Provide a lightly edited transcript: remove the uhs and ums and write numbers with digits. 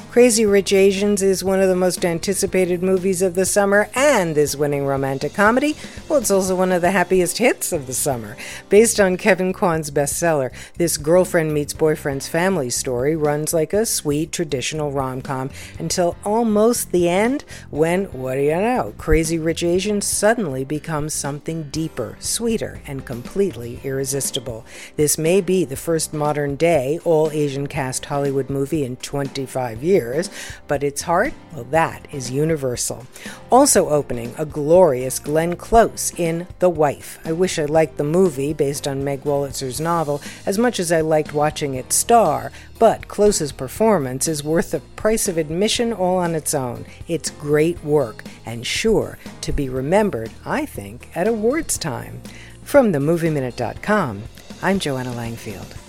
Crazy Rich Asians is one of the most anticipated movies of the summer and is winning romantic comedy. Well, it's also one of the happiest hits of the summer. Based on Kevin Kwan's bestseller, this girlfriend meets boyfriend's family story runs like a sweet traditional rom-com until almost the end when, what do you know, Crazy Rich Asians suddenly becomes something deeper, sweeter, and completely irresistible. This may be the first modern-day all-Asian cast Hollywood movie in 25 years, but its heart, well, that is universal. Also opening, a glorious Glenn Close in The Wife. I wish I liked the movie, based on Meg Wolitzer's novel, as much as I liked watching it star, but Close's performance is worth the price of admission all on its own. It's great work, and sure to be remembered, I think, at awards time. From themovieminute.com, I'm Joanna Langfield.